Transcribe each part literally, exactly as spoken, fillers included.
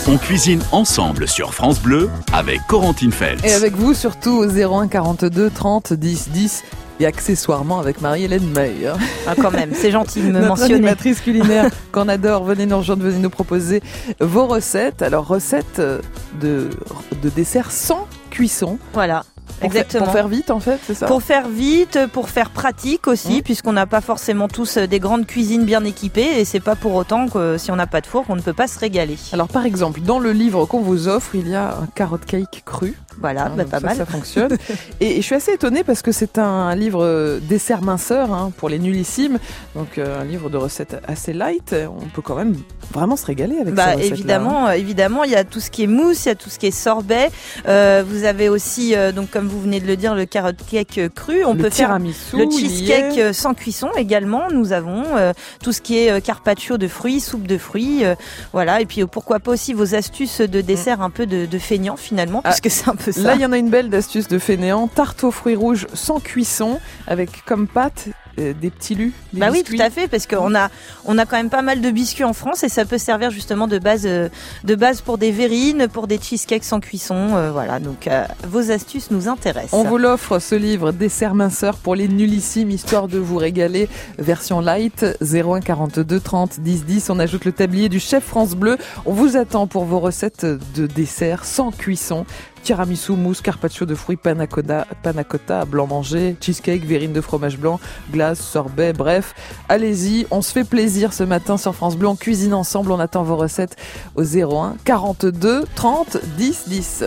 On cuisine ensemble sur France Bleu avec Corentine Feltz. Et avec vous surtout au zéro un quarante-deux trente dix dix et accessoirement avec Marie-Hélène Meyer. Ah, quand même, c'est gentil de me Notre mentionner. animatrice culinaire qu'on adore. Venez nous rejoindre, venez nous proposer vos recettes. Alors, recettes de, de desserts sans cuisson. Voilà. Pour Exactement. Faire, pour faire vite, en fait, c'est ça ? Pour faire vite, pour faire pratique aussi, mmh. puisqu'on n'a pas forcément tous des grandes cuisines bien équipées, et c'est pas pour autant que si on n'a pas de four qu'on ne peut pas se régaler. Alors, par exemple, dans le livre qu'on vous offre, il y a un carrot cake cru. Voilà, hein, bah, pas ça, mal. Ça fonctionne. et, et je suis assez étonnée parce que c'est un livre dessert minceur hein, pour les nullissimes, donc euh, un livre de recettes assez light. On peut quand même vraiment se régaler avec bah, ces recettes-là. Évidemment, hein. évidemment, il y a tout ce qui est mousse, il y a tout ce qui est sorbet. Euh, vous avez aussi, euh, donc comme vous venez de le dire, le carrot cake cru. On le peut faire tiramisu, le cheesecake sans cuisson également. Nous avons euh, tout ce qui est euh, carpaccio de fruits, soupe de fruits, euh, voilà. Et puis euh, pourquoi pas aussi vos astuces de dessert un peu de, de feignant finalement, ah, puisque c'est un peu ça. Là, il y en a une belle d'astuce de fainéant, tarte aux fruits rouges sans cuisson, avec comme pâte euh, des petits lus. Des bah biscuits. Oui, tout à fait, parce qu'on a, on a quand même pas mal de biscuits en France et ça peut servir justement de base, euh, de base pour des verrines, pour des cheesecakes sans cuisson. Euh, voilà, donc euh, vos astuces nous intéressent. On vous l'offre, ce livre, Dessert minceur pour les nullissimes, histoire de vous régaler, version light, zéro un quarante-deux trente dix dix. On ajoute le tablier du chef France Bleu. On vous attend pour vos recettes de dessert sans cuisson. Tiramisu, mousse, carpaccio de fruits, panna cotta, panna cotta, blanc manger, cheesecake, verrine de fromage blanc, glace, sorbet, bref. Allez-y, on se fait plaisir ce matin sur France Bleu. On cuisine ensemble, on attend vos recettes au zéro un quarante-deux trente dix dix.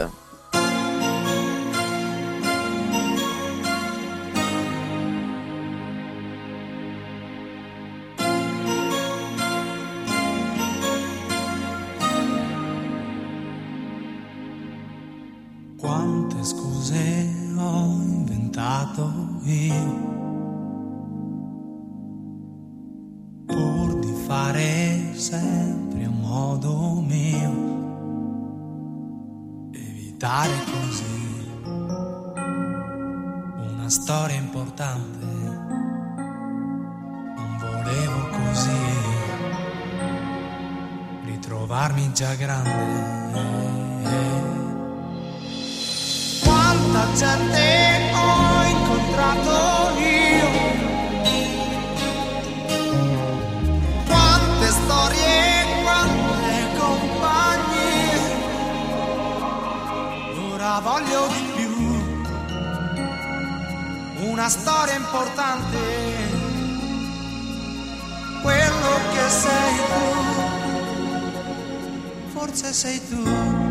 Quante scuse ho inventato io pur di fare sempre a modo mio, evitare così una storia importante, non volevo così ritrovarmi già grande. Quanta gente ho incontrato io, quante storie, quante compagnie, ora voglio di più, una storia importante, quello che sei tu, forse sei tu.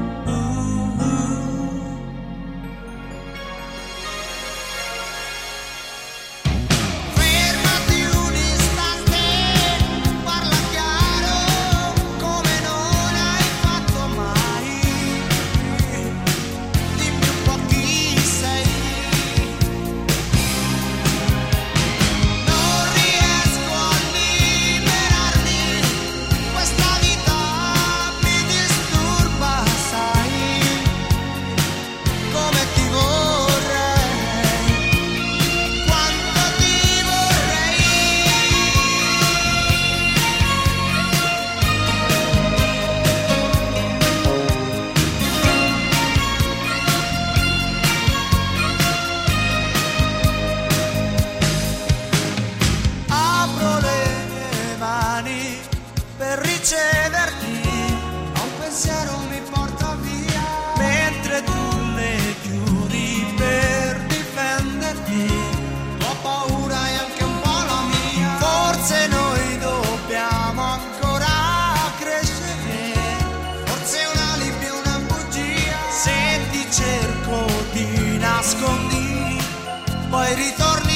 Poi ritorni,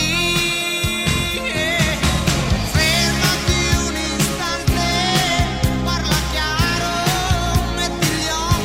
fermati un istante, parla chiaro, metti gli occhi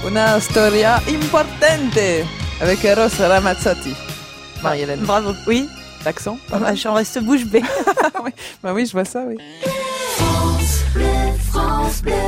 Una storia importante avec Eros Ramazzotti. Marie-Hélène. Bravo. Oui. L'accent. Ah bah, j'en reste bouche bée. oui. Bah oui, je vois ça, oui. France Bleu, France Bleu.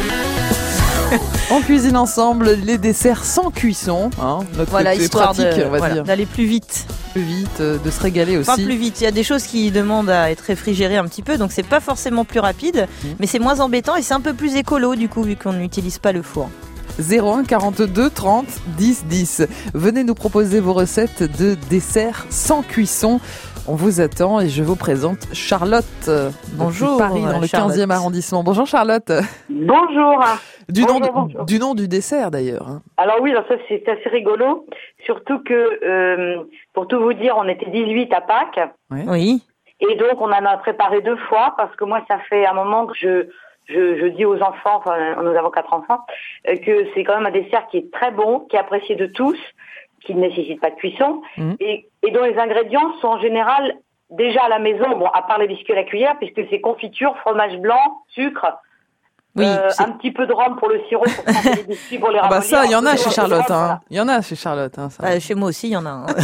On cuisine ensemble les desserts sans cuisson, hein, notre Voilà, côté histoire pratique, de, on va voilà, dire. d'aller plus vite. Plus vite, euh, de se régaler aussi. Enfin, plus vite. Il y a des choses qui demandent à être réfrigérées un petit peu, donc c'est pas forcément plus rapide, mmh. mais c'est moins embêtant et c'est un peu plus écolo du coup, vu qu'on n'utilise pas le four. zéro un quarante-deux trente dix dix. Venez nous proposer vos recettes de desserts sans cuisson. On vous attend et je vous présente Charlotte. Bonjour. Paris, dans le Charlotte. quinzième arrondissement. Bonjour Charlotte. Bonjour. Du, bonjour, nom, bonjour. du nom du dessert d'ailleurs. Alors oui, alors ça c'est assez rigolo. Surtout que, euh, pour tout vous dire, on était dix-huit à Pâques. Ouais. Oui. Et donc on en a préparé deux fois parce que moi ça fait un moment que je... Je, je dis aux enfants, enfin nous avons quatre enfants, euh, que c'est quand même un dessert qui est très bon, qui est apprécié de tous, qui ne nécessite pas de cuisson, mmh. et, et dont les ingrédients sont en général déjà à la maison, bon à part les biscuits à la cuillère, puisque c'est confiture, fromage blanc, sucre, oui, euh, un petit peu de rhum pour le sirop, pour prendre les biscuits, pour les ramollir. Ah bah ça, il y en a chez Charlotte, rhum, hein. voilà. Il y en a chez Charlotte, hein. Ça. Euh, chez moi aussi, il y en a. Hein.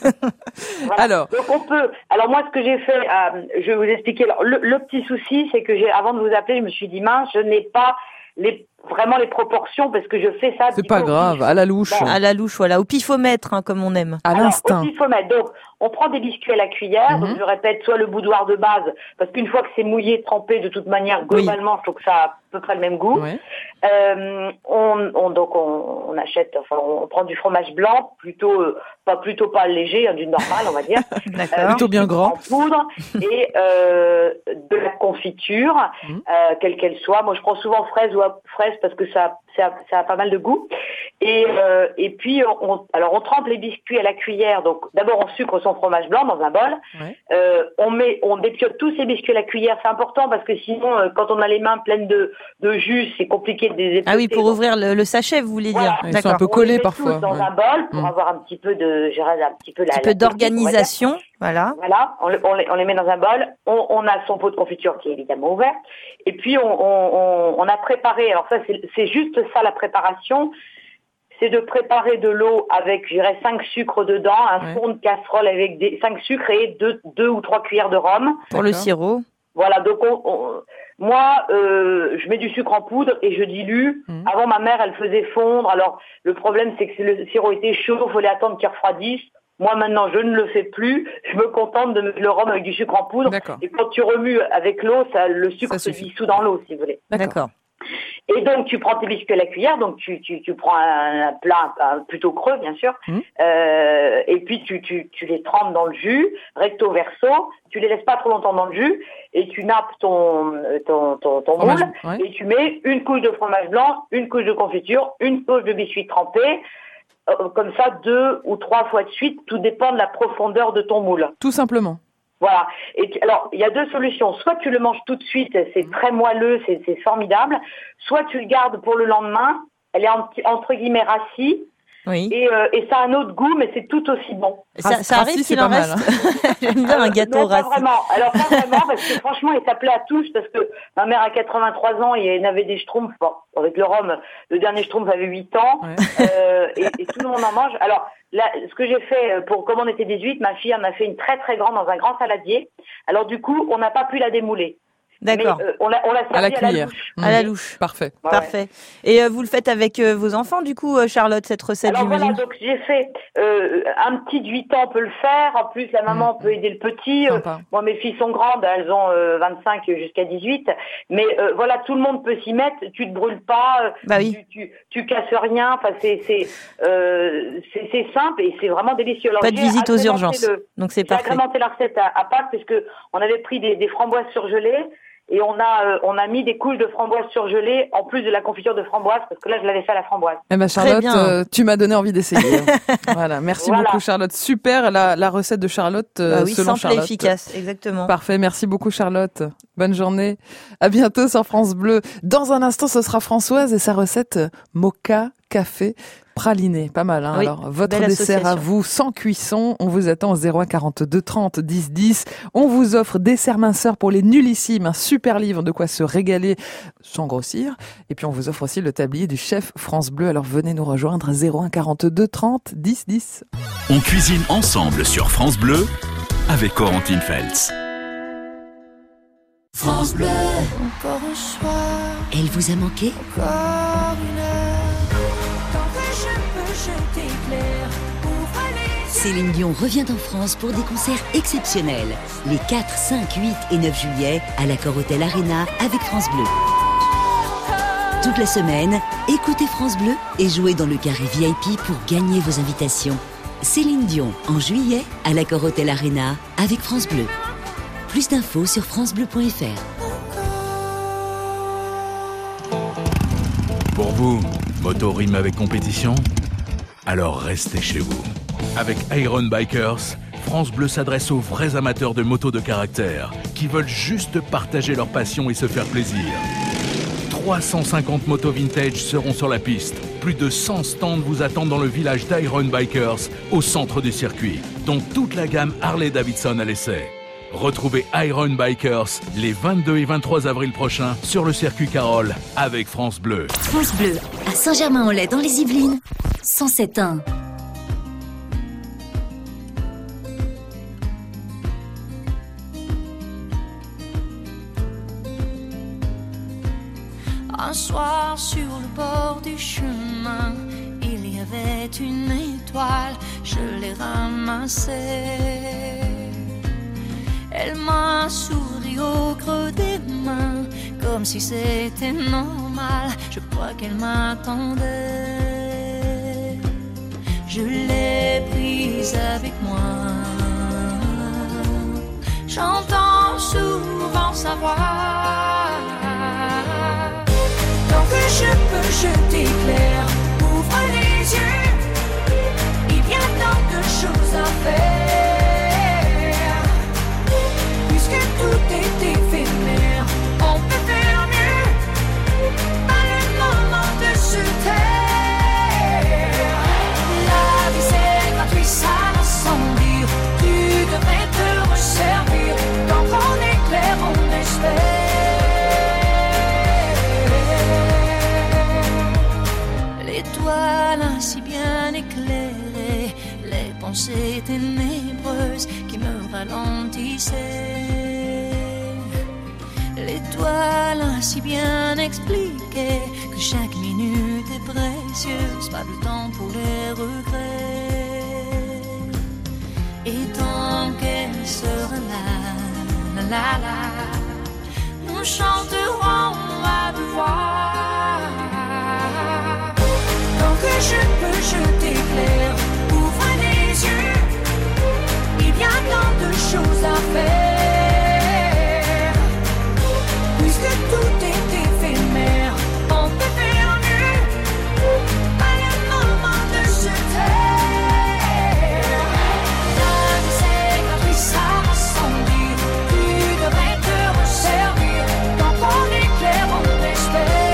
Voilà. Alors, donc on peut. Alors moi, ce que j'ai fait, euh, je vais vous expliquer. Alors, le, le petit souci, c'est que j'ai, avant de vous appeler, je me suis dit mince, je n'ai pas les vraiment les proportions parce que je fais ça. C'est pas grave, à la louche. Bon. À la louche, voilà, au pifomètre, hein, comme on aime. À Alors, l'instinct. Au pifomètre. Donc, on prend des biscuits à la cuillère. Mm-hmm. Donc, je répète, soit le boudoir de base, parce qu'une fois que c'est mouillé, trempé, de toute manière, globalement, oui. je trouve que ça a à peu près le même goût. Oui. Euh, on, on donc on, on achète, enfin, on prend du fromage blanc, plutôt euh, pas plutôt pas léger, hein, du normal, on va dire. D'accord. Euh, plutôt bien grand. En poudre et euh, de la confiture, mm. euh, quelle qu'elle soit. Moi, je prends souvent fraise ou fraise parce que ça, ça, ça a pas mal de goût. Et euh, et puis on, alors on trempe les biscuits à la cuillère. Donc d'abord on sucre son fromage blanc dans un bol. Ouais. Euh, on met, on dépiote tous ces biscuits à la cuillère. C'est important parce que sinon, euh, quand on a les mains pleines de de jus, c'est compliqué de les épeler. Ah oui, pour donc, ouvrir le, le sachet, vous voulez voilà. dire. Ils sont un peu collés parfois. Dans ouais. un bol pour mmh. avoir un petit peu de, je dirais, un petit peu la, un petit peu d'organisation. Voilà. Voilà. On, on, les, on les met dans un bol. On, on a son pot de confiture qui est évidemment ouvert. Et puis on, on, on a préparé. Alors ça, c'est, c'est juste ça la préparation. C'est de préparer de l'eau avec, je dirais, cinq sucres dedans, un ouais. fond de casserole avec des cinq sucres et deux, deux ou trois cuillères de rhum. Pour le sirop. Voilà, donc on, on, moi, euh, je mets du sucre en poudre et je dilue. Mmh. Avant, ma mère, elle faisait fondre. Alors, le problème, c'est que le sirop était chaud, il fallait attendre qu'il refroidisse. Moi, maintenant, je ne le fais plus. Je me contente de mettre le rhum avec du sucre en poudre. D'accord. Et quand tu remues avec l'eau, ça, le sucre ça se dissout dans l'eau, si vous voulez. D'accord. D'accord. Et donc, tu prends tes biscuits à la cuillère, donc tu, tu, tu prends un, un plat un, plutôt creux, bien sûr, mmh. euh, et puis tu, tu, tu les trempes dans le jus, recto verso, tu les laisses pas trop longtemps dans le jus, et tu nappes ton, ton, ton, ton moule, ouais. et tu mets une couche de fromage blanc, une couche de confiture, une couche de biscuits trempés, euh, comme ça deux ou trois fois de suite, tout dépend de la profondeur de ton moule. Tout simplement. Voilà. Et tu, alors, il y a deux solutions. Soit tu le manges tout de suite, c'est très moelleux, c'est, c'est formidable. Soit tu le gardes pour le lendemain. Elle est en, entre guillemets rassis. Oui. Et, euh, et ça a un autre goût, mais c'est tout aussi bon. Ça, ça arrive qu'il en reste. Hein. J'aime bien un gâteau non, rassis. Pas vraiment. Alors pas vraiment, parce que franchement, il s'appelait à tous, parce que ma mère a quatre-vingt-trois ans et elle avait des schtroumpfs. Bon, avec le rhum, le dernier schtroumpf avait huit ans, ouais. euh, et, et tout le monde en mange. Alors là, ce que j'ai fait pour, comme on était dix-huit, ma fille en a fait une très très grande dans un grand saladier. Alors du coup, on n'a pas pu la démouler. D'accord. Mais, euh, on l'a, on l'a servi à la cuillère. À la louche. Mmh. À la louche. Parfait. Ouais, Parfait. Et euh, vous le faites avec euh, vos enfants, du coup, euh, Charlotte, cette recette, Alors j'imagine. voilà, donc j'ai fait, euh, un petit de huit ans peut le faire. En plus, la maman mmh. peut aider le petit. Euh, moi, mes filles sont grandes, elles ont euh, vingt-cinq jusqu'à dix-huit. Mais euh, voilà, tout le monde peut s'y mettre. Tu te brûles pas, euh, bah oui. tu, tu, tu casses rien. Enfin, c'est, c'est, euh, c'est, c'est simple et c'est vraiment délicieux. Alors, pas de visite aux urgences. Le, donc c'est parfait. J'ai agrémenté la recette à, à Pâques puisque on avait pris des, des framboises surgelées. Et on a euh, on a mis des couches de framboises surgelées en plus de la confiture de framboise parce que là je l'avais fait à la framboise. Eh ben Charlotte, euh, tu m'as donné envie d'essayer. Voilà, merci voilà. beaucoup Charlotte. Super la la recette de Charlotte euh, bah oui, selon simple Charlotte. Et efficace, exactement. Parfait, merci beaucoup Charlotte. Bonne journée. À bientôt sur France Bleu. Dans un instant, ce sera Françoise et sa recette mocha café praliné. Pas mal, hein. Oui, Alors, votre belle dessert à association. vous, sans cuisson. On vous attend au zéro un quarante-deux trente dix dix. On vous offre Dessert minceur pour les nullissimes, un super livre de quoi se régaler sans grossir. Et puis, on vous offre aussi le tablier du chef France Bleu. Alors, venez nous rejoindre à zéro un quarante-deux trente dix dix. On cuisine ensemble sur France Bleu avec Corentine Feltz. France Bleu. Encore un soir, Elle vous a manqué? encore une heure. Tant que je peux, je t'éclaire. Ouvre les yeux. Céline Dion revient en France pour des concerts exceptionnels. Les quatre, cinq, huit et neuf juillet à l'Accor Hotel Arena avec France Bleu. Toute la semaine, écoutez France Bleu et jouez dans le carré V I P pour gagner vos invitations. Céline Dion en juillet à l'Accor Hotel Arena avec France Bleu. Plus d'infos sur francebleu point f r. Pour vous, moto rime avec compétition? Alors restez chez vous. Avec Iron Bikers, France Bleu s'adresse aux vrais amateurs de motos de caractère qui veulent juste partager leur passion et se faire plaisir. trois cent cinquante motos vintage seront sur la piste. Plus de cent stands vous attendent dans le village d'Iron Bikers, au centre du circuit, dont toute la gamme Harley-Davidson à l'essai. Retrouvez Iron Bikers les vingt-deux et vingt-trois avril prochains sur le circuit Carole avec France Bleu. France Bleu, à Saint-Germain-en-Laye dans les Yvelines, cent sept un. Un soir sur le bord du chemin, il y avait une étoile, je l'ai ramassée. Elle m'a souri au creux des mains, comme si c'était normal, je crois qu'elle m'attendait. Je l'ai prise avec moi, j'entends souvent sa voix. Tant que je peux, je t'éclaire, ouvre les yeux, il y a tant de choses à faire. Puisque tout est éphémère, on peut faire mieux, pas le moment de se taire. La vie c'est gratuit, ça va sans dire, tu devrais te resservir, tant qu'on est clair, on espère. L'étoile ainsi bien éclairée, les pensées ténébreuses qui me ralentissaient. L'étoile ainsi bien expliquée que chaque minute est précieuse, pas de temps pour les regrets. Et tant qu'elle sera là, la la la, nous chanterons à devoir. Tant que je peux, je t'éclaire, ouvre les yeux, il y a tant de choses à faire. Puisque tout est éphémère, on peut faire mieux, pas le moment de se taire. La vie c'est gratuit, ça va sans dire, tu devrais te resservir, tant qu'on est clair, on espère.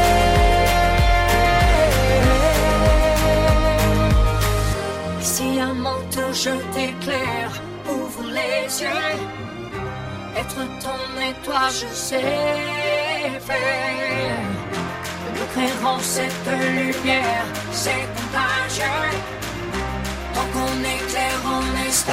Si un manteau je t'éclaire, ouvre les yeux, être ton étoile je sais faire. Nous créerons cette lumière, c'est contagieux, tant qu'on éclaire on espère.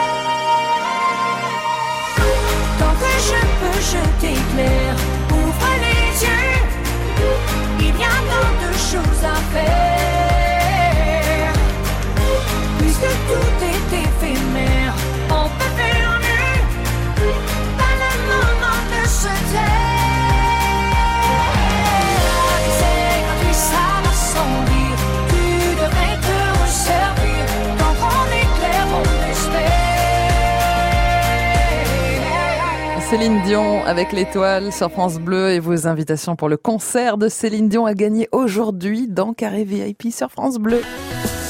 Tant que je peux je t'éclaire, ouvre les yeux, il y a tant de choses à faire. Puisque tout est éphémère, on peut faire mieux, pas le moment de se taire. La vie c'est gratuit, ça va sans dire, tu devrais te resservir, tant qu'on est clair, on espère. Céline Dion avec l'étoile sur France Bleu et vos invitations pour le concert de Céline Dion à gagner aujourd'hui dans Carré V I P sur France Bleu.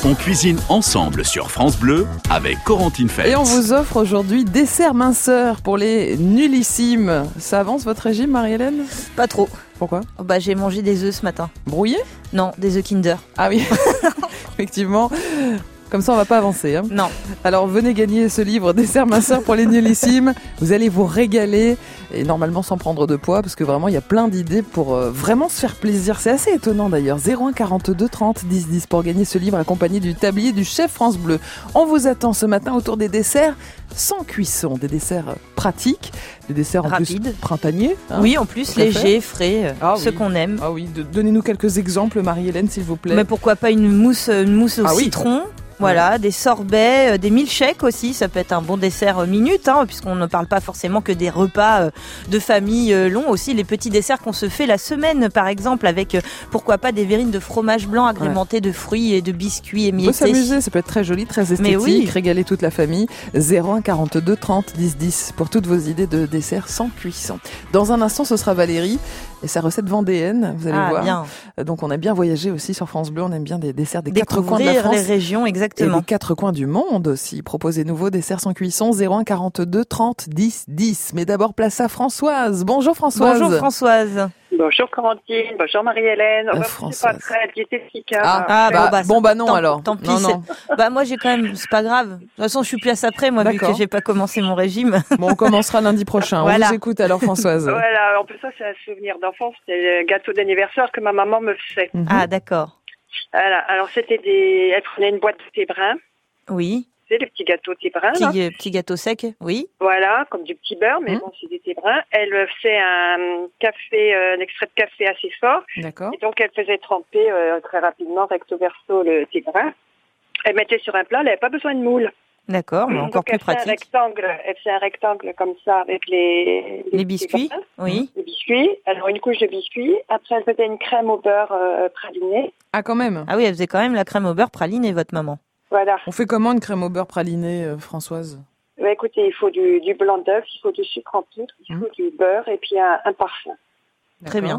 On cuisine ensemble sur France Bleu avec Corentine Feltz. Et on vous offre aujourd'hui dessert minceur pour les nullissimes. Ça avance votre régime, Marie-Hélène ? Pas trop. Pourquoi ? Oh bah, j'ai mangé des œufs ce matin. Brouillés ? Non, des œufs Kinder. Ah oui, effectivement. Comme ça, on va pas avancer. Hein. Non. Alors, venez gagner ce livre Dessert minceur pour les nullissimes. Vous allez vous régaler et normalement sans prendre de poids parce que vraiment, il y a plein d'idées pour euh, vraiment se faire plaisir. C'est assez étonnant d'ailleurs. zéro un quarante-deux trente dix dix pour gagner ce livre accompagné du tablier du chef France Bleu. On vous attend ce matin autour des desserts sans cuisson, des desserts pratiques, des desserts en Rapide. plus printaniers. Hein. Oui, en plus, Tout à fait. légers, frais, euh, Ah ceux oui. qu'on aime. Ah oui, de- donnez-nous quelques exemples, Marie-Hélène, s'il vous plaît. Mais pourquoi pas une mousse, une mousse au Ah oui. citron. Voilà, des sorbets, euh, des milkshakes aussi, ça peut être un bon dessert euh, minute, hein, puisqu'on ne parle pas forcément que des repas euh, de famille euh, longs, aussi les petits desserts qu'on se fait la semaine, par exemple, avec euh, pourquoi pas des verrines de fromage blanc agrémentées de fruits et de biscuits On émiettés. peut s'amuser, ça peut être très joli, très esthétique, Mais oui. régaler toute la famille. zéro un quarante-deux trente dix dix pour toutes vos idées de desserts sans cuisson. Dans un instant, ce sera Valérie et sa recette vendéenne, vous allez Ah, voir. bien. Donc on a bien voyagé aussi sur France Bleu, on aime bien des desserts des quatre coins de la Découvrir France. les régions, Et exactement. des quatre coins du monde aussi. Proposez nouveaux desserts sans cuisson. zéro un quarante-deux trente dix dix. Mais d'abord, place à Françoise. Bonjour Françoise. Bonjour Françoise. Bonjour Corentine, bonjour Marie-Hélène. Euh, Oh, bah, Françoise. c'est pas très diététique. Hein. Ah, Ah, bah, bah, bon bah non tant, alors. Tant pis. Non, non. c'est- Bah moi j'ai quand même, c'est pas grave. De toute façon je suis plus après moi vu D'accord. que j'ai pas commencé mon régime. Bon, on commencera lundi prochain. On Voilà. vous écoute alors Françoise. Voilà, en plus ça c'est un souvenir d'enfance, c'était le gâteau d'anniversaire que ma maman me faisait. Mhm. Ah d'accord. Voilà, alors c'était des, elle prenait une boîte de thé brun, Oui. tu sais les petits gâteaux thé brun, là. Petit, euh, petit gâteau sec. Oui. Voilà, comme du petit beurre, mais Mhm. bon c'est des thé brun. Elle faisait un café, euh, un extrait de café assez fort, D'accord. et donc elle faisait tremper euh, très rapidement recto verso le thé brun. Elle mettait sur un plat, elle n'avait pas besoin de moule. D'accord, mais Donc encore plus elle faisait un pratique. rectangle, elle faisait un rectangle comme ça avec les Les petits biscuits. brins. Oui. Les biscuits, alors une couche de biscuits. Après, elle faisait une crème au beurre euh, pralinée. Ah quand même. Ah oui, elle faisait quand même la crème au beurre pralinée, votre maman. Voilà. On fait comment une crème au beurre pralinée, euh, Françoise ? Bah, écoutez, il faut du, du blanc d'œuf, il faut du sucre en poudre, il Mhm. faut du beurre et puis un, un parfum. Très bien.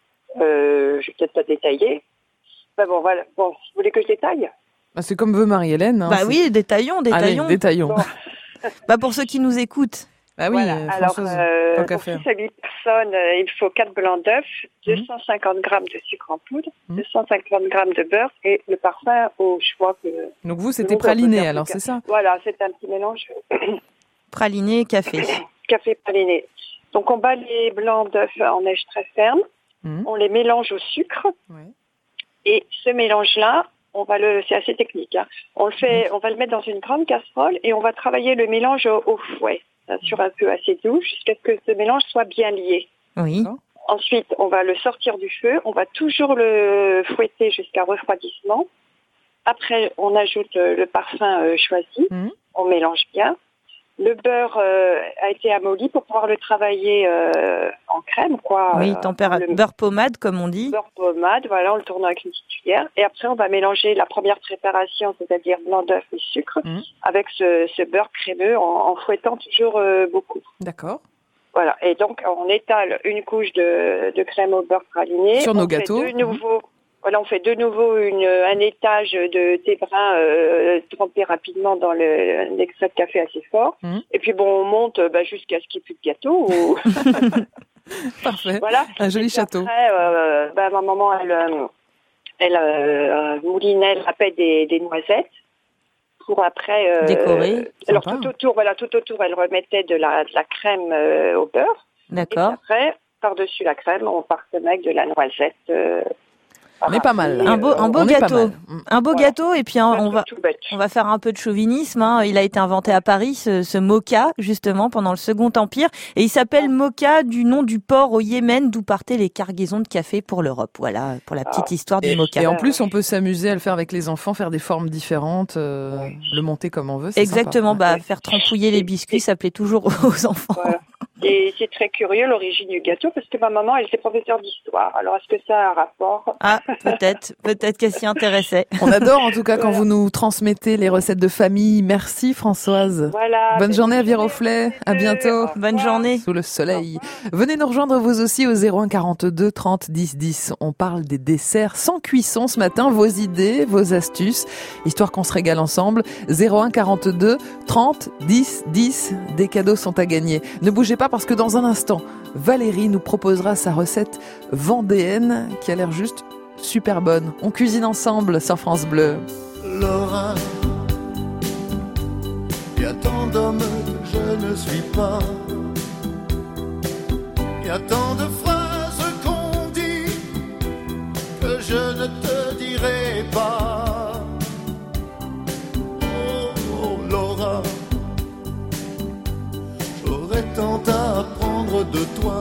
Euh, je vais peut-être pas détailler. Bah bon, voilà. Bon, si vous voulez que je détaille. Bah, c'est comme veut Marie-Hélène. Hein, Bah c'est- oui, détaillons, détaillons. Allez, détaillons. Bon. Bah pour ceux qui nous écoutent. Bah oui, Voilà. euh, Alors, Françoise, euh, tant qu'à pour faire. six à huit personnes, euh, il faut quatre blancs d'œuf, Mhm. deux cent cinquante grammes de sucre en poudre, Mhm. deux cent cinquante grammes de beurre et le parfum au choix que... Donc vous, Nous, c'était on peut praliné faire alors, tout c'est ça ? Voilà, c'est un petit mélange Praliné, café. café praliné. Donc on bat les blancs d'œufs en neige très ferme, Mhm. on les mélange au sucre Ouais. et ce mélange-là, on va le, c'est assez technique, hein. On le fait, on va le mettre dans une grande casserole et on va travailler le mélange au, au fouet, hein, sur un peu assez doux jusqu'à ce que ce mélange soit bien lié. Oui. D'accord. Ensuite, on va le sortir du feu, on va toujours le fouetter jusqu'à refroidissement. Après, on ajoute euh, le parfum euh, choisi, Mhm. on mélange bien. Le beurre euh, a été amolli pour pouvoir le travailler euh, en crème, quoi. Oui, Euh, température. le Beurre pommade, comme on dit. beurre pommade, voilà, on le tourne avec une petite cuillère. Et après, on va mélanger la première préparation, c'est-à-dire blanc d'œuf et sucre, Mhm. avec ce, ce beurre crémeux en, en fouettant toujours euh, beaucoup. D'accord. Voilà, et donc on étale une couche de, de crème au beurre praliné. Sur nos On fait gâteaux. De nouveau, voilà, on fait de nouveau une, un étage de thé brun euh, trempé rapidement dans le, l'extrait de café assez fort. Mhm. Et puis bon, on monte bah, jusqu'à ce qu'il n'y ait plus de gâteau. Ou... Parfait. voilà. Un joli Et puis château. Après, euh, bah, ma maman, elle, euh, elle euh, moulinait, elle râpait des, des noisettes. Pour après euh, Décorer. alors Sympa. tout autour, voilà, tout autour, elle remettait de la, de la crème euh, au beurre. Et puis D'accord. après, par-dessus la crème, on parsemait avec de la noisette. Euh, Mais pas mal. parapluie, Un beau, euh, un beau On est pas gâteau. mal. Mm. Un beau Voilà. gâteau et puis un- un on va truc tout bête. on va faire un peu de chauvinisme. Hein. Il a été inventé à Paris, ce, ce moka, justement, pendant le Second Empire. Et il s'appelle moka du nom du port au Yémen, d'où partaient les cargaisons de café pour l'Europe. Voilà, pour la petite histoire du Et, moka. et en plus, on peut s'amuser à le faire avec les enfants, faire des formes différentes, euh, le monter comme on veut. c'est Exactement, sympa. bah, faire trempouiller les biscuits, ça plaît toujours aux enfants. Voilà. Et c'est très curieux l'origine du gâteau parce que ma maman, elle était professeure d'histoire. Alors est-ce que ça a un rapport? Ah, peut-être, peut-être qu'elle s'y intéressait. On adore en tout cas quand vous nous transmettez les recettes de famille. Merci Françoise. Voilà. Bonne journée à Viroflay. À bientôt. Bonne journée. Sous le soleil. Venez nous rejoindre vous aussi au zéro un quarante-deux trente dix dix. On parle des desserts sans cuisson ce matin. Vos idées, vos astuces, histoire qu'on se régale ensemble. zéro un quarante-deux trente dix dix. Des cadeaux sont à gagner. Ne bougez pas parce que dans un instant, Valérie nous proposera sa recette vendéenne qui a l'air juste super bonne. On cuisine ensemble sur France Bleu. Laura, il y a tant d'hommes, je ne suis pas. Il y a tant de phrases qu'on dit que je ne te dirai pas. Oh, oh Laura, j'aurais tant à apprendre de toi.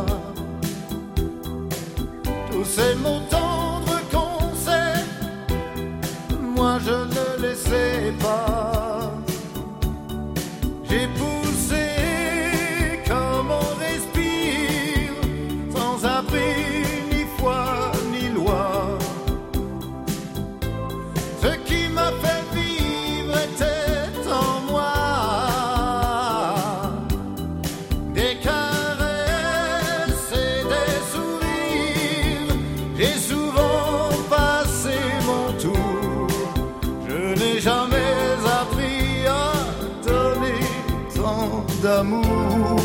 Tous ces mots tendres qu'on sait, moi je ne les sais pas. J'ai poussé comme on respire, sans abri ni foi ni loi. Ce qui m'a fait vivre était en moi. Des caresses et des sourires, j'ai souvent passé mon tour. Je n'ai jamais appris à donner tant d'amour.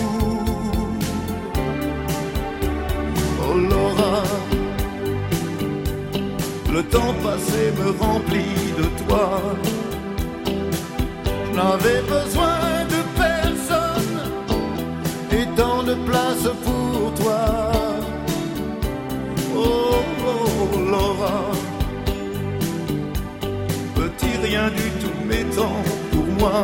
Oh Laura, le temps passé me remplit de toi. Je n'avais besoin de personne et tant de place pour toi. Oh, oh Laura, petit rien du tout mais tant pour moi.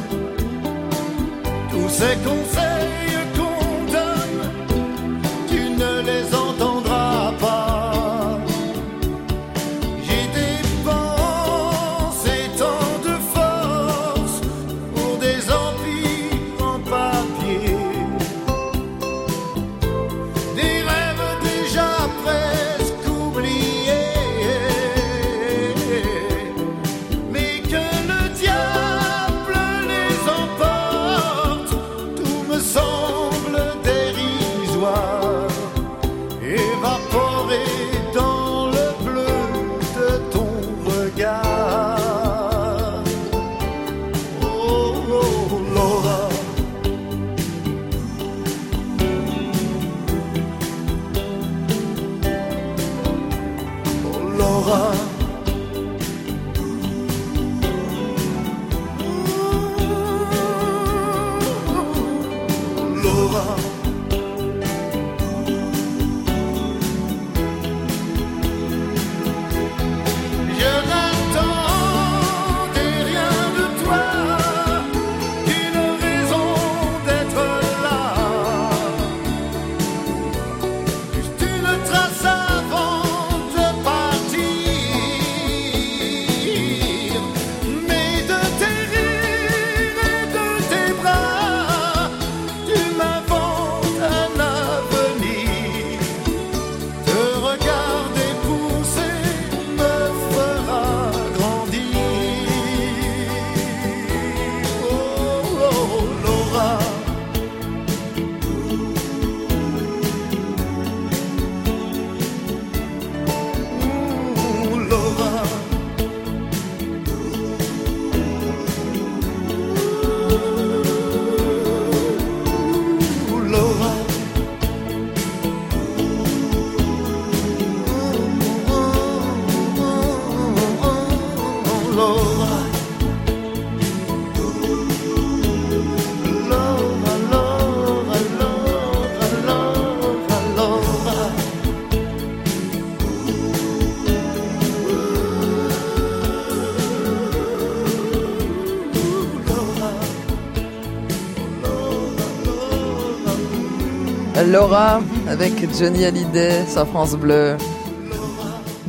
Tous ces conseils qu'on donne, tu ne les entendras pas. J'ai dépensé tant de force pour des empires en papier, des rêves déjà presque oubliés, mais que le diable les emporte. Tout me semble dérisoire, évaporé dans le bleu de ton regard. Oh, oh Laura, oh Laura, Laura. Je n'attendais rien de toi, qu'une raison d'être là, juste une trace avant de partir, mais de tes rires et de tes bras, tu m'inventes un avenir. Te regarder pousser me fera grandir. Oh, oh Laura, Ouh, Laura, Ouh, Laura. Laura, Laura, Laura, Laura, Laura, Laura. Laura avec Johnny Hallyday sur France Bleu.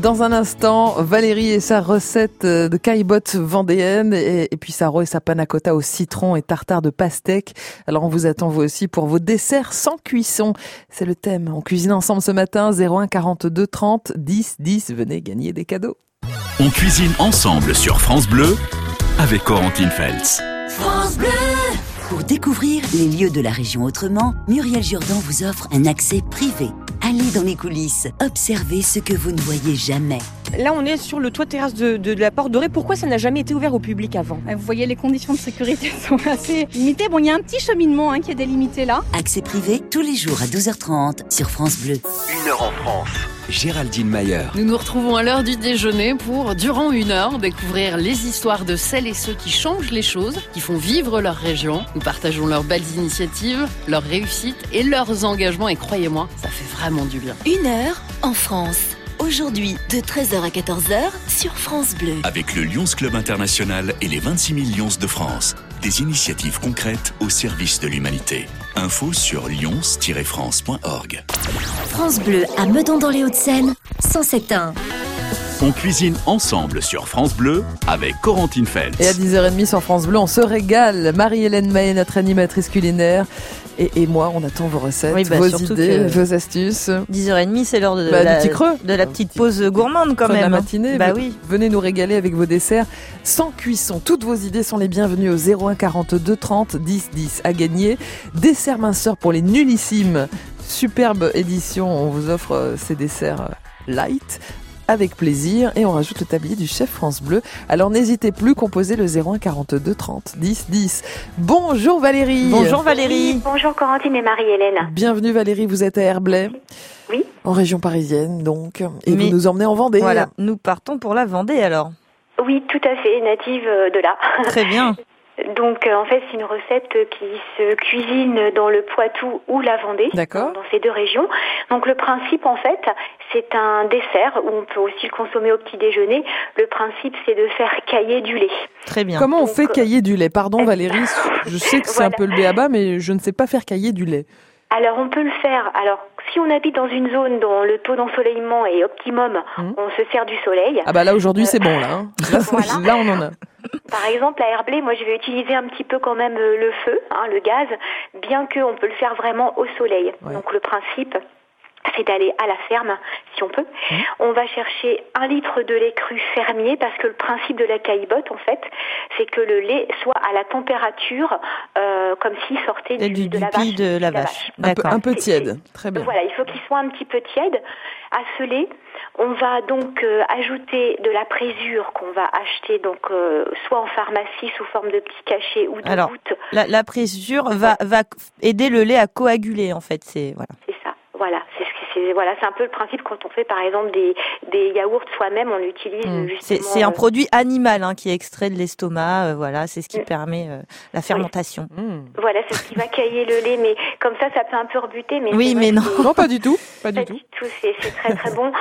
Dans un instant, Valérie et sa recette de caillebotte vendéenne et, et puis Saro et sa panna cotta au citron et tartare de pastèque. Alors on vous attend vous aussi pour vos desserts sans cuisson. C'est le thème. On cuisine ensemble ce matin. zéro un quarante-deux trente dix dix. Venez gagner des cadeaux. On cuisine ensemble sur France Bleu avec Corentine Feltz. France Bleu. Pour découvrir les lieux de la région autrement, Muriel Jourdan vous offre un accès privé. Allez dans les coulisses, observez ce que vous ne voyez jamais. Là, on est sur le toit terrasse de, de, de la Porte Dorée. Pourquoi ça n'a jamais été ouvert au public avant ? Vous voyez, les conditions de sécurité sont assez limitées. Bon, il y a un petit cheminement hein, qui est délimité là. Accès privé tous les jours à douze heures trente sur France Bleu. Une heure en France. Géraldine Mayer. Nous nous retrouvons à l'heure du déjeuner pour, durant une heure, découvrir les histoires de celles et ceux qui changent les choses, qui font vivre leur région. Nous partageons leurs belles initiatives, leurs réussites et leurs engagements. Et croyez-moi, ça fait vraiment du bien. Une heure en France. Aujourd'hui, de treize heures à quatorze heures sur France Bleu. Avec le Lions Club International et les vingt-six mille Lions de France. Des initiatives concrètes au service de l'humanité. Info sur lions tiret france point org. France Bleu à Meudon dans les Hauts-de-Seine, cent sept un. On cuisine ensemble sur France Bleu avec Corentine Feltz. Et à dix heures trente sur France Bleu, on se régale. Marie-Hélène Mahé, notre animatrice culinaire. Et, et moi, on attend vos recettes, oui, bah, vos idées, vos astuces. dix heures trente, c'est l'heure de, bah, la, petit creux. de la petite pause gourmande quand creux même. De la matinée. Bah vous, oui. Venez nous régaler avec vos desserts sans cuisson. Toutes vos idées sont les bienvenues au zéro un quarante-deux trente dix dix à gagner. Dessert minceur pour les nullissimes. Superbe édition. On vous offre ces desserts light. Avec plaisir, et on rajoute le tablier du chef France Bleu. Alors n'hésitez plus, composez le zéro un quarante-deux trente dix dix. Bonjour Valérie. Bonjour Valérie. Oui, bonjour Corentine et Marie-Hélène. Bienvenue Valérie, vous êtes à Herblay. Oui. En région parisienne donc, et Mais vous nous emmenez en Vendée. Voilà, nous partons pour la Vendée alors. Oui, tout à fait, native de là. Très bien. Donc euh, en fait c'est une recette qui se cuisine dans le Poitou ou la Vendée, D'accord. dans ces deux régions. Donc le principe en fait c'est un dessert où on peut aussi le consommer au petit déjeuner. Le principe c'est de faire cailler du lait. Très bien. Comment on Donc, fait cailler du lait? Pardon Valérie, je sais que c'est voilà. un peu le béaba mais je ne sais pas faire cailler du lait. Alors on peut le faire. Alors si on habite dans une zone dont le taux d'ensoleillement est optimum, mmh. on se sert du soleil. Ah bah là aujourd'hui euh... c'est bon là. Hein. Là, voilà. là on en a. Par exemple, à Herblay, moi je vais utiliser un petit peu quand même le feu, hein, le gaz, bien qu'on peut le faire vraiment au soleil. Ouais. Donc le principe, c'est d'aller à la ferme, si on peut. Mmh. On va chercher un litre de lait cru fermier, parce que le principe de la caillebotte, en fait, c'est que le lait soit à la température, euh, comme s'il sortait du, du, de, du la vache, de la vache. vache. Un, peu, un peu tiède, très bien. Voilà, il faut qu'il soit un petit peu tiède. À ce lait, on va donc euh, ajouter de la présure qu'on va acheter donc euh, soit en pharmacie sous forme de petits cachets ou de Alors, gouttes. La, la présure va, va aider le lait à coaguler en fait. C'est voilà. C'est ça. Voilà, c'est c'est voilà, c'est un peu le principe quand on fait par exemple des des yaourts soi-même, on utilise mmh. justement. C'est, c'est un euh, produit animal hein, qui est extrait de l'estomac. Euh, voilà, c'est ce qui mmh. permet euh, la fermentation. Oui. Mmh. Voilà, c'est ce qui va cailler le lait, mais comme ça, ça peut un peu rebuter. Mais oui, mais non, non, pas du tout, pas, pas du tout. tout. C'est, c'est très très bon.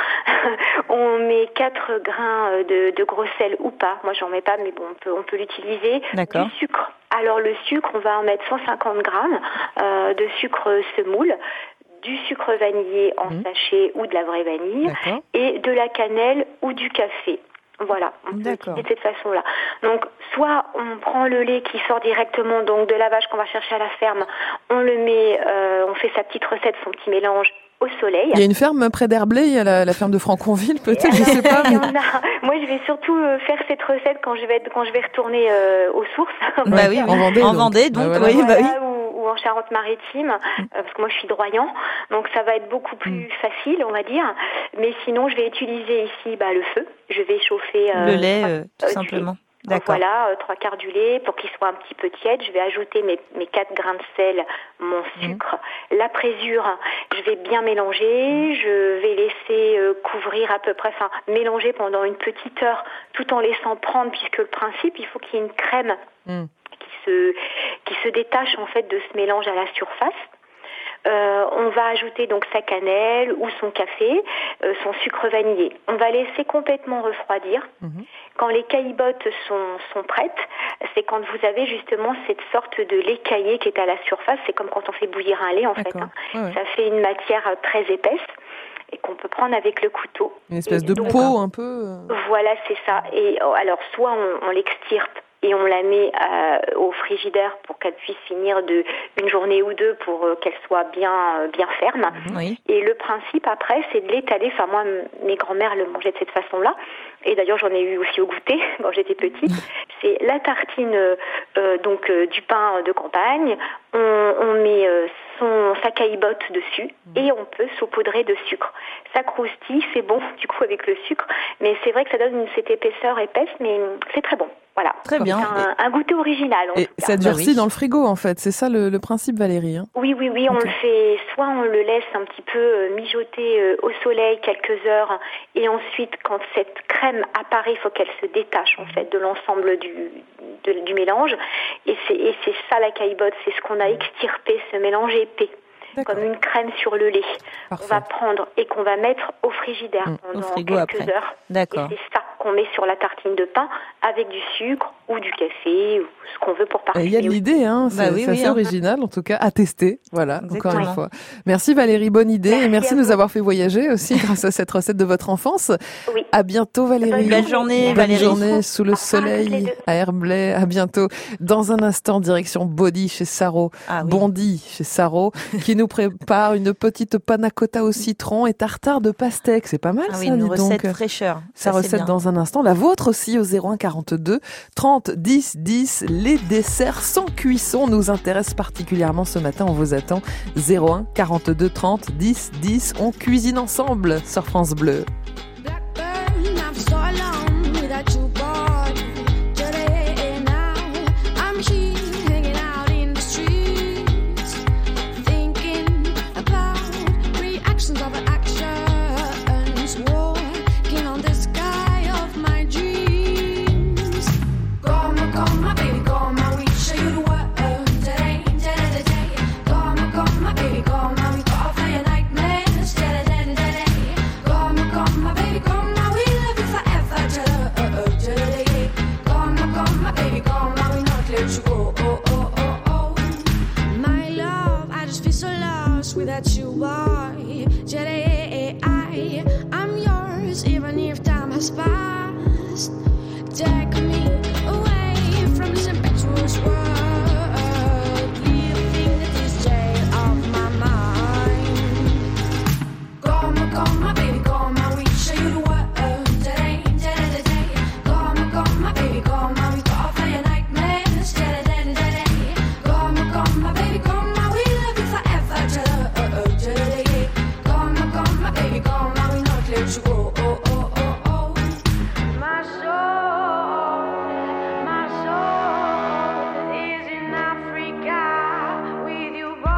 On met quatre grains de de gros sel ou pas. Moi, j'en mets pas, mais bon, on peut on peut l'utiliser. D'accord. Du sucre. Alors le sucre, on va en mettre cent cinquante grammes euh, de sucre semoule. Du sucre vanillé en mmh. sachet ou de la vraie vanille. D'accord. Et de la cannelle ou du café. Voilà, on peut l'utiliser de cette façon-là. Donc, soit on prend le lait qui sort directement donc de la vache qu'on va chercher à la ferme, on le met, euh, on fait sa petite recette, son petit mélange au soleil. Il y a une ferme près d'Herblay, il y a la, la ferme de Franconville, peut-être, alors, je sais pas. Mais... Moi, je vais surtout faire cette recette quand je vais être, quand je vais retourner euh, aux sources. Bah oui, en Vendée, en Vendée, donc, donc oui, voilà, bah oui. Ou, ou en Charente-Maritime, euh, parce que moi, je suis de Royan, donc ça va être beaucoup plus mmh. facile, on va dire. Mais sinon, je vais utiliser ici bah, le feu. Je vais chauffer euh, le lait, euh, tout euh, simplement. D'accord. Voilà, euh, trois quarts du lait pour qu'il soit un petit peu tiède. Je vais ajouter mes, mes quatre grains de sel, mon sucre, mmh. la présure. Je vais bien mélanger. Mmh. Je vais laisser euh, couvrir à peu près, enfin mélanger pendant une petite heure, tout en laissant prendre, puisque le principe, il faut qu'il y ait une crème mmh. qui se qui se détache en fait de ce mélange à la surface. Euh, on va ajouter donc sa cannelle ou son café, euh, son sucre vanillé. On va laisser complètement refroidir. Mmh. Quand les caillebottes sont, sont prêtes, c'est quand vous avez justement cette sorte de lait caillé qui est à la surface. C'est comme quand on fait bouillir un lait en D'accord. fait. Hein. Ouais, ouais. Ça fait une matière très épaisse et qu'on peut prendre prendre avec le couteau. Une espèce Et de donc, peau un peu. euh. Voilà, c'est ça. Et oh, alors, soit on, on l'extirpe et on la met euh, au frigidaire pour qu'elle puisse finir de une journée ou deux pour euh, qu'elle soit bien euh, bien ferme. Oui. Et le principe après, c'est de l'étaler. Enfin moi, m- mes grand-mères le mangeaient de cette façon-là. Et d'ailleurs, j'en ai eu aussi au goûter quand j'étais petite. C'est la tartine euh, donc euh, du pain de campagne. On, on met euh, son sa caillebotte dessus et on peut saupoudrer de sucre. Ça croustille, c'est bon du coup avec le sucre. Mais c'est vrai que ça donne une, cette épaisseur épaisse, mais c'est très bon. Voilà. Très bien. Un, un goûter original. En Et tout cas. ça durcit oui. dans le frigo en fait, c'est ça le, le principe Valérie. Hein. Oui, oui, oui, on Ok. le fait, soit on le laisse un petit peu euh, mijoter euh, au soleil quelques heures, et ensuite, quand cette crème apparaît, il faut qu'elle se détache, en fait, de l'ensemble du, de- du mélange, et c'est, et c'est ça la caillebotte, c'est ce qu'on a extirpé, ce mélange épais, D'accord. comme une crème sur le lait, Parfait. qu'on va prendre et qu'on va mettre au frigidaire Mm. pendant Au frigo quelques après. heures. D'accord. Et c'est ça qu'on met sur la tartine de pain, avec du sucre, ou du café, ou ce qu'on veut pour Et parfumer. Il y a de l'idée, hein. c'est, Bah oui, c'est oui, assez hein. original en tout cas, à tester. Voilà, encore une Exactement. fois. Merci Valérie, bonne idée Merci et merci à de nous vous. avoir fait voyager aussi grâce à cette recette de votre enfance. Oui. À bientôt Valérie. Belle journée, Bonne Valérie. journée sous le Au revoir, toutes les soleil deux. à Herblay. À bientôt. Dans un instant, direction Body chez Saro. Ah oui. Bondy chez Saro, qui nous prépare une petite panna cotta au citron et tartare de pastèque. C'est pas mal Ah ça, oui, une dis recette donc. fraîcheur. Sa Ça, c'est recette bien. dans un instant. La vôtre aussi au zéro un quarante-deux trente dix dix. Les desserts sans cuisson nous intéressent particulièrement ce matin. On vous attend. zéro un quarante-deux trente dix dix. On cuisine ensemble sur France Bleu. Blackburn, I'm so alone without you, boy. Today now, I'm here hanging out in the streets, thinking about reactions of actions, walking on the sky of my dreams. Come, come, my baby, come, I will show you the world today, today, today. Come, come, my baby, come, I will go off for your nightmares today, today, today. Come, come, my baby, come, I will love you forever today, today. Come, come, my baby, come, I will not let you go. Oh, oh, oh, oh. My love, I just feel so lost without you, boy. Today, I, I'm yours, even if time has passed. Take me away from this impetuous world, leaving this jail of my mind. Come, come, my baby, come, I will show you the world today, today, today. Come, come, my baby, come, I will go off for your nightmares today, today, today. Come, come, my baby, come, I will love you forever today, today. Come, come, my baby, come, I will not let you go. Oh, oh, oh, oh. My soul, my soul is in Africa with you, boy.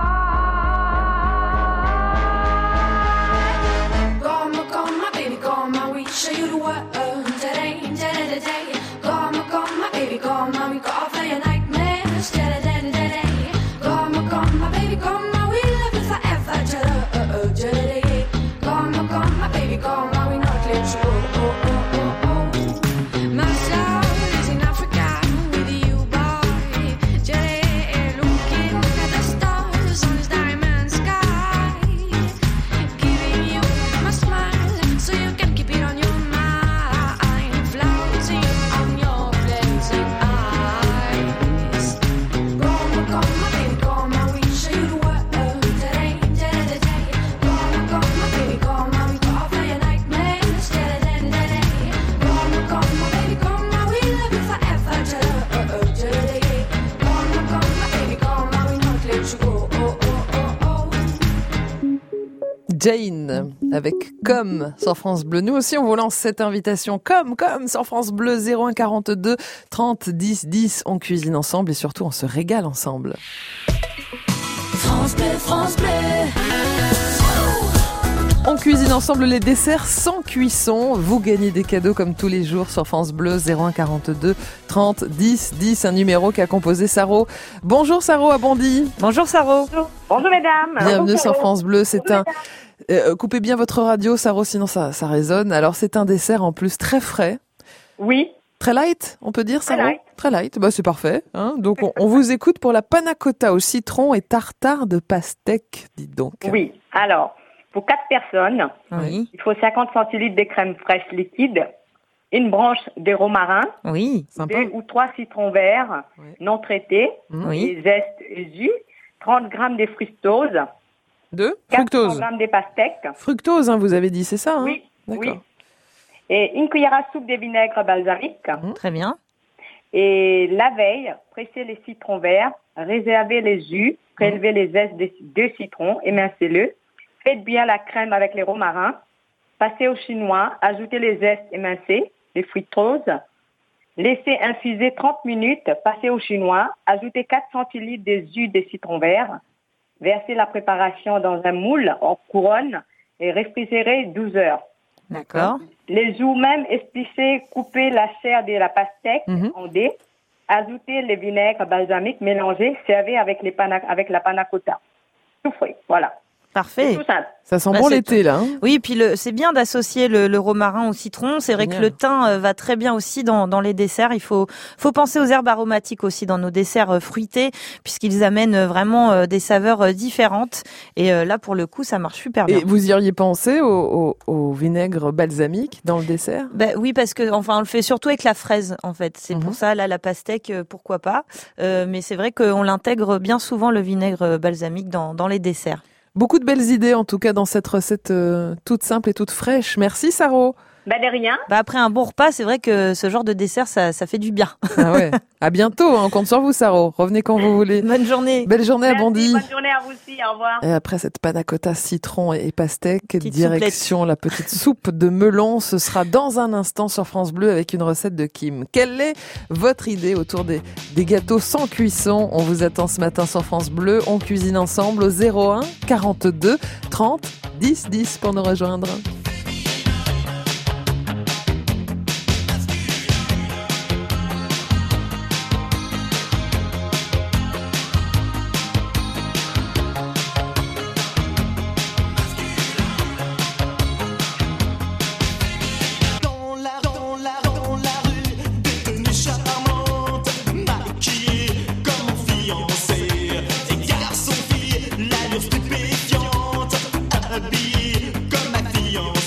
Come, come, my baby, come, I will show you the world today, today, today. Come, come, my baby, come, I will go off for your nightmares today, today, today. Come, come, my baby, come, I will love you forever today, today. Come, come, my baby, come, I will not let you go. Oh, oh, oh, oh. My soul is in Africa with you, boy. Today, looking at the stars on this diamond sky, giving you my smile so you can keep it on your mind, floating on your blazing eyes. Come, come, my baby, come, I will show you the world today, today, today. Come, come, my baby, come, I will go off for your nightmares today, today, today. Come, come, my baby, come, I will love you forever today, today. Come, come, my baby, come, I will not let you go. Oh, oh, oh, oh. Jane avec Comme sur France Bleu. Nous aussi, on vous lance cette invitation Comme, comme sur France Bleu. Zéro un quarante-deux trente dix dix. On cuisine ensemble et surtout on se régale ensemble. France Bleu, France Bleu. On cuisine ensemble les desserts sans cuisson. Vous gagnez des cadeaux comme tous les jours sur France Bleu. Zéro un quarante-deux trente dix dix. Un numéro qu'a composé Saro. Bonjour Saro à Bondy. Bonjour Saro. Bonjour mesdames. Bienvenue Bonjour. sur France Bleu. C'est Bonjour, un euh, coupez bien votre radio Saro, sinon ça ça résonne. Alors c'est un dessert en plus très frais. Oui. Très light, on peut dire, Très Saro? light. Très light, bah c'est parfait. Hein. Donc on, on vous écoute pour la panna cotta au citron et tartare de pastèque, dites donc. Oui. Alors, pour quatre personnes. Oui. Il faut cinquante centilitres de crème fraîche liquide, une branche de romarin, Oui, sympa. deux ou trois citrons verts non traités, Oui. des zestes et jus, trente grammes de fructose, De quatre cents fructose. grammes de pastèques. Fructose, hein, vous avez dit, c'est ça, hein? Oui, D'accord. oui. Et une cuillère à soupe de vinaigre balsamique. Très bien. Et la veille, pressez les citrons verts, réservez les jus, prélevez les zestes des deux citrons, émincez-le. Faites bien la crème avec les romarins. Passez au chinois, ajoutez les zestes émincés, les fructoses. Laissez infuser trente minutes, passez au chinois, ajoutez quatre centilitres de jus de citron vert. Versez la préparation dans un moule en couronne et réfrigérez douze heures. D'accord. Les joues même esplicées, coupez la chair de la pastèque Mhm. en dés. Ajoutez le vinaigre balsamique mélangé, servez avec, les pana- avec la panna cotta. Tout frais, voilà. Parfait. C'est tout simple. Ça sent Bah, bon c'est l'été, tout. là. Hein? Oui, et puis le, c'est bien d'associer le, le romarin au citron. C'est vrai Génial. que le thym euh, va très bien aussi dans, dans les desserts. Il faut, faut penser aux herbes aromatiques aussi dans nos desserts euh, fruités, puisqu'ils amènent euh, vraiment euh, des saveurs euh, différentes. Et euh, là, pour le coup, ça marche super bien. Et vous y auriez pensé au, au, au vinaigre balsamique dans le dessert? Ben oui, parce que enfin on le fait surtout avec la fraise en fait. C'est Mhm. pour ça là la pastèque, euh, pourquoi pas. Euh, mais c'est vrai qu'on l'intègre bien souvent le vinaigre balsamique dans dans les desserts. Beaucoup de belles idées, en tout cas, dans cette recette euh, toute simple et toute fraîche. Merci, Saro. Bah de rien. Bah après un bon repas, c'est vrai que ce genre de dessert ça ça fait du bien. Ah ouais. À bientôt. Hein. On compte sur vous, Saro. Revenez quand vous voulez. Bonne journée. Belle journée à Merci, Bondy. bonne journée à vous aussi, au revoir. Et après cette panna cotta citron et pastèque, Petite direction la petite soupe de melon. Ce sera dans un instant sur France Bleu avec une recette de Kim. Quelle est votre idée autour des, des gâteaux sans cuisson? On vous attend ce matin sur France Bleu. On cuisine ensemble au zéro un quarante-deux trente dix dix pour nous rejoindre. Dans la, dans la, dans la rue, détenue charmante, maquillée comme fiancée, et garçon-fille, l'allure stupéfiante, habillée comme ma fiancée.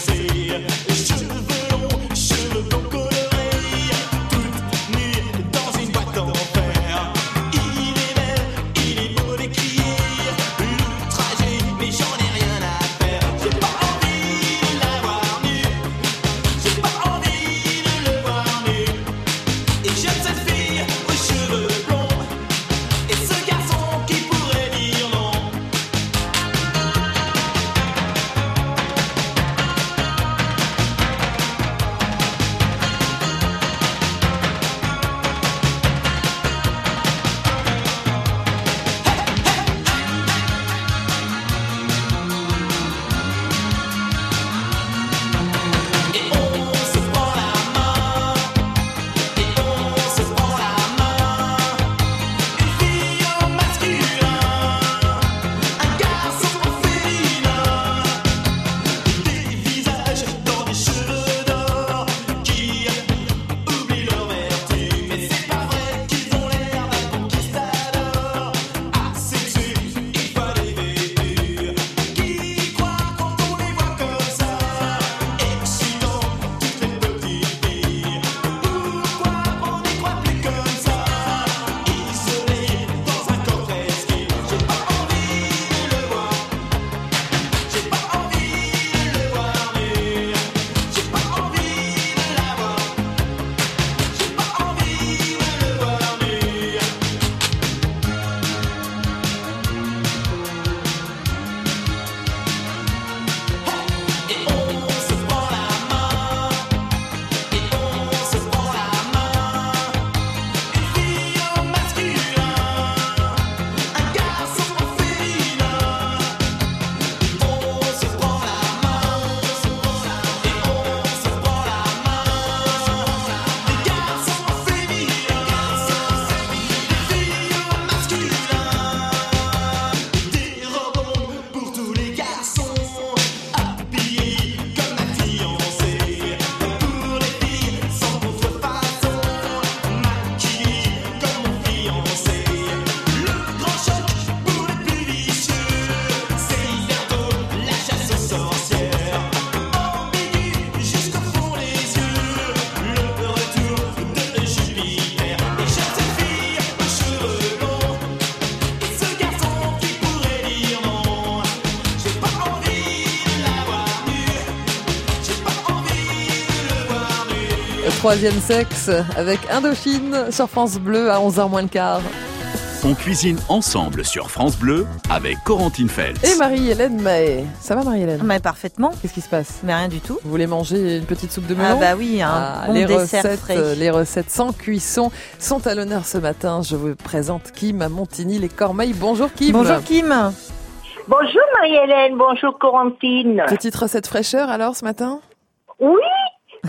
troisième sexe avec Indochine sur France Bleu à onze heures moins le quart. On cuisine ensemble sur France Bleu avec Corentine Feltz. Et Marie-Hélène Mahé. Ça va Marie-Hélène? Mais parfaitement. Qu'est-ce qui se passe? Mais rien du tout. Vous voulez manger une petite soupe de melon? Ah bah oui, un ah, bon les dessert recettes, frais. Les recettes sans cuisson sont à l'honneur ce matin. Je vous présente Kim à Montigny-les-Cormeilles. Bonjour Kim. Bonjour Kim. Bonjour Marie-Hélène, bonjour Corentine. Petite recette fraîcheur alors ce matin? Oui, euh,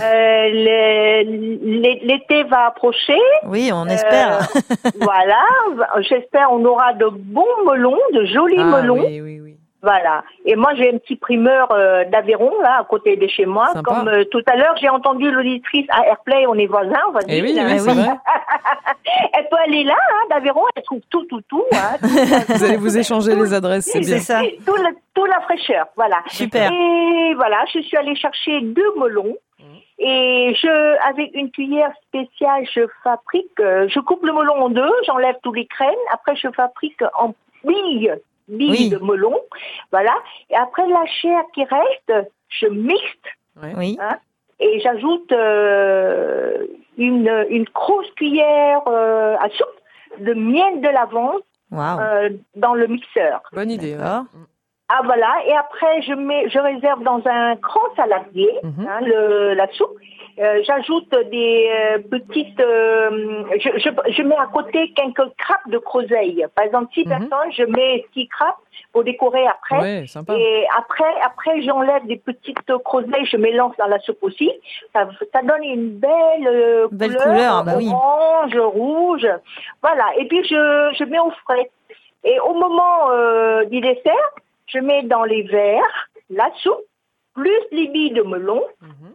le- l'été va approcher. Oui, on espère. Euh, voilà, j'espère on aura de bons melons, de jolis Ah, melons. oui, oui, oui. Voilà. Et moi, j'ai un petit primeur euh, d'Aveyron, là, à côté de chez moi. Sympa. Comme euh, tout à l'heure, j'ai entendu l'auditrice à Airplay, on est voisins, on va Eh dire. oui, là. oui, c'est vrai. Elle peut aller là, hein, d'Aveyron, elle trouve tout, tout, tout. Hein, tout Vous allez vous échanger les adresses, c'est bien. ça. Tout, le- tout la fraîcheur, voilà. Super. Et voilà, je suis allée chercher deux melons. Et je, avec une cuillère spéciale, je fabrique, euh, je coupe le melon en deux, j'enlève tous les graines. Après, je fabrique en billes, billes Oui. de melon. Voilà. Et après, la chair qui reste, je mixte. Oui. Hein, et j'ajoute euh, une, une grosse cuillère euh, à soupe de miel de lavande Wow. euh, dans le mixeur. Bonne idée. ouais. D'accord. Ah voilà, et après je mets, je réserve dans un grand saladier Mhm. hein, le, la soupe. Euh, j'ajoute des euh, petites, euh, je, je, je mets à côté quelques crapes de groseille. Par exemple, six Mhm. personnes, je mets six crapes pour décorer après. Ouais, sympa. Et après, après j'enlève des petites groseilles, je mélange dans la soupe aussi. Ça, ça donne une belle, euh, Belle couleur, couleur, bah oui. orange, rouge. Voilà, et puis je, je mets au frais. Et au moment euh, du dessert, je mets dans les verres la soupe, plus les billes de melon.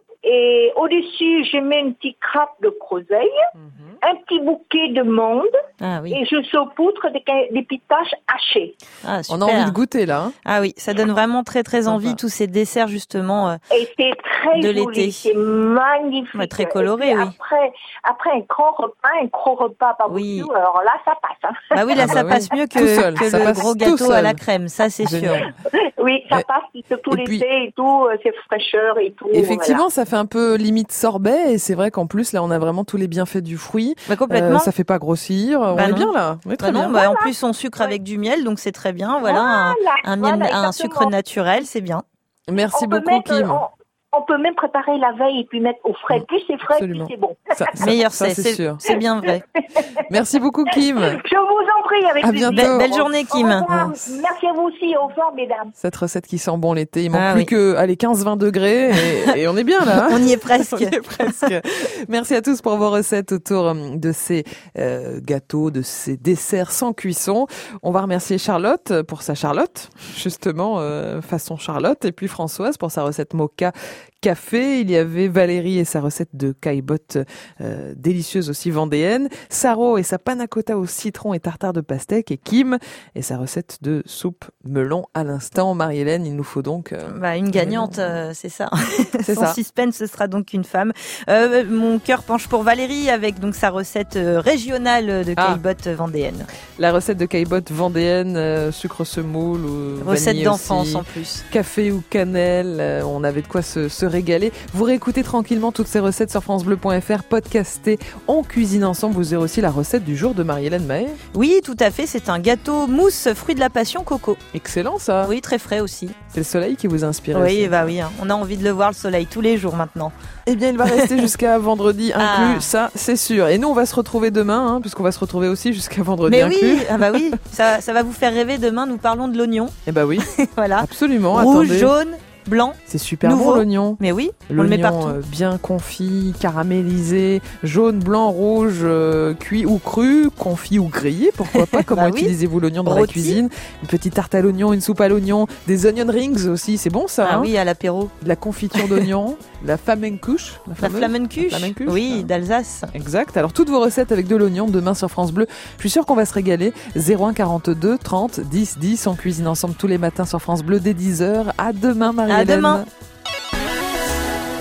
Et au-dessus, je mets une petite crape de groseille, un petit bouquet de menthe. Ah oui. Et je saupoudre des, des petites taches hachées. Ah, On super. a envie de goûter là. hein. Ah oui, ça donne vraiment très très Sympa. envie tous ces desserts justement. euh, Et c'est très De joli, l'été. c'est magnifique. Ouais, très Et coloré, puis oui. Après, après un grand repas, un gros repas barbecue, Oui. alors là, ça passe. Hein. Bah oui, là Ah bah ça oui. passe mieux que, Tout seul, que ça le passe gros tout gâteau à seul. la crème, ça c'est sûr. Génial. Oui, ça Ouais. passe, surtout Et puis- l'été et tout, euh, c'est fraîcheur et tout. Effectivement, ça fait un peu limite sorbet et c'est vrai qu'en plus là on a vraiment tous les bienfaits du fruit. Bah complètement. Euh, ça fait pas grossir. on Bah est non. bien là. On est très Bah non, bien. bah en plus on sucre avec du miel, donc c'est très bien. Voilà, un, un, miel- voilà, un exactement. sucre naturel, c'est bien. Merci On peut beaucoup mettre, Kim. on, on peut même préparer la veille et puis mettre au frais. Plus c'est frais, Absolument. plus c'est bon. Ça- ça- Meilleur ça, c'est, c'est c'est sûr. c'est bien vrai. Merci beaucoup Kim. Je vous en prie, avec À plaisir. bientôt. Belle, belle journée Au Kim. revoir. Merci à vous aussi. Au revoir, mesdames. Cette recette qui sent bon l'été. Il manque Ah plus oui. que allez quinze vingt degrés et, et on est bien là. hein. On y est presque. On y est presque. Merci à tous pour vos recettes autour hum, de ces euh, gâteaux, de ces desserts sans cuisson. On va remercier Charlotte pour sa Charlotte, justement euh, façon Charlotte, et puis Françoise pour sa recette mocha café. Il y avait Valérie et sa recette de caillebotte euh, délicieuse aussi vendéenne. Saro et sa panna cotta au citron et tartare de pastèque. Et Kim et sa recette de soupe melon à l'instant. Marie-Hélène, il nous faut donc... euh, Bah, une gagnante, euh, c'est ça. C'est Sans ça. suspense, ce sera donc une femme. Euh, mon cœur penche pour Valérie avec donc sa recette euh, régionale de Ah. caillebotte vendéenne. La recette de caillebotte vendéenne, euh, sucre semoule ou Recette vanille d'enfance aussi, en plus. café ou cannelle, euh, on avait de quoi se, se régaler. Vous réécoutez tranquillement toutes ces recettes sur francebleu point fr, podcastées. On cuisine ensemble. Vous aurez aussi la recette du jour de Marie-Hélène Mahé. Oui, tout à fait, c'est un gâteau mousse fruit de la passion coco. Excellent ça. Oui, très frais aussi. C'est le soleil qui vous inspire. Oui, aussi. bah oui, hein. On a envie de le voir le soleil tous les jours maintenant. Eh bien, il va rester jusqu'à vendredi inclus, Ah. ça c'est sûr. Et nous, on va se retrouver demain, hein, puisqu'on va se retrouver aussi jusqu'à vendredi Mais inclus. oui, ah bah oui, ça, ça va vous faire rêver. Demain, nous parlons de l'oignon. Eh bah oui, Voilà. absolument. Rouge, attendez. jaune, blanc. C'est super nouveau. bon l'oignon. Mais oui, on le met L'oignon partout. euh, bien confit, caramélisé, jaune, blanc, rouge, euh, cuit ou cru, confit ou grillé, pourquoi pas. Comment Bah oui. utilisez-vous l'oignon dans la Rôti. cuisine? Une petite tarte à l'oignon, une soupe à l'oignon, des onion rings aussi, c'est bon ça. Ah hein oui, à l'apéro. De la confiture d'oignon, la flamencuche. La fameuse- flamencuche. la flamencuche, Oui, hein. d'Alsace. Exact. Alors toutes vos recettes avec de l'oignon demain sur France Bleu. Je suis sûre qu'on va se régaler. zéro un quarante-deux trente dix dix. On cuisine ensemble tous les matins sur France Bleu dès dix heures. À demain Marie-Hélène. À demain.